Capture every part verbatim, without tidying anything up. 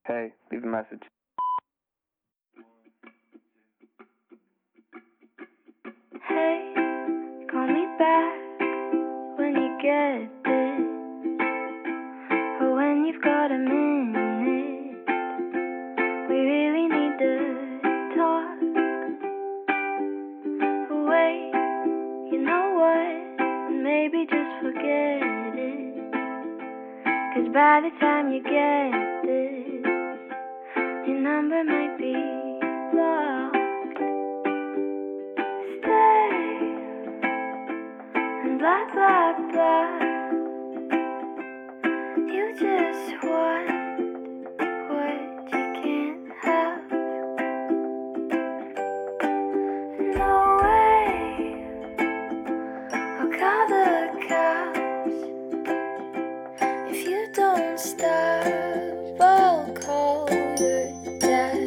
Hey, leave a message. Hey, call me back when you get this, or when you've got a minute. We really need to talk. Wait, you know what? Maybe just forget it. 'Cause by the time you get this, your number might be blocked. Stay and blah blah blah. You just want what you can't have. No way, I'll call the cops. If you don't stop, I'll call your dad.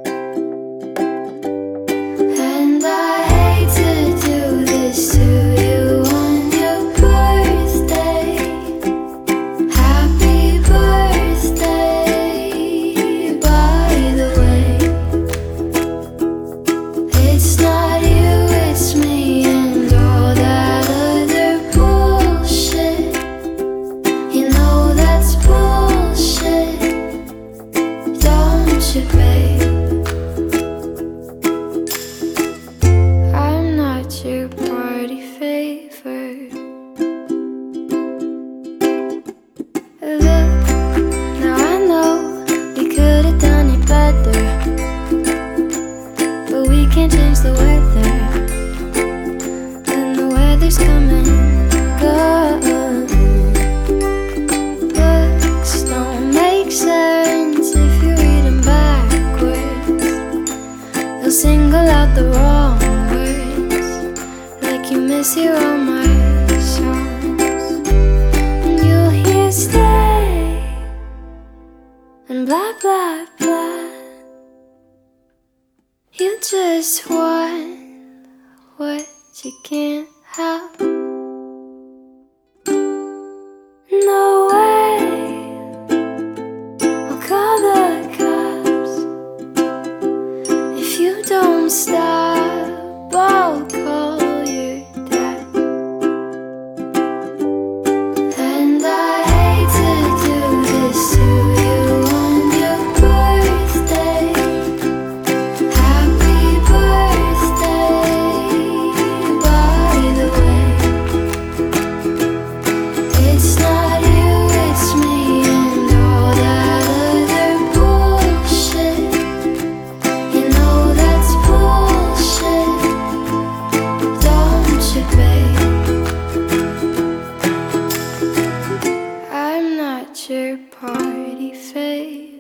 And I hate to do this to you on your birthday. Happy birthday, by the way. It's not you, it's me and all that other bullshit. You know that's bullshit, don't you, babe? I'm not your party favor. Look, now I know we could have done it better, but we can't change the weather. And the weather's coming, good. Books don't make sense if you read them backwards. They'll single out the wrong words, like you mishear all my songs. And you'll hear stay and blah blah blah. You just want what you can't have. No way, I'll call the cops. If you don't stop, I'll call your dad. And I hate to do this to you on your birthday. Happy birthday, by the way. It's not you, it's me and all that other bullshit. You know that's bullshit, don't you, babe? I'm not your party favor.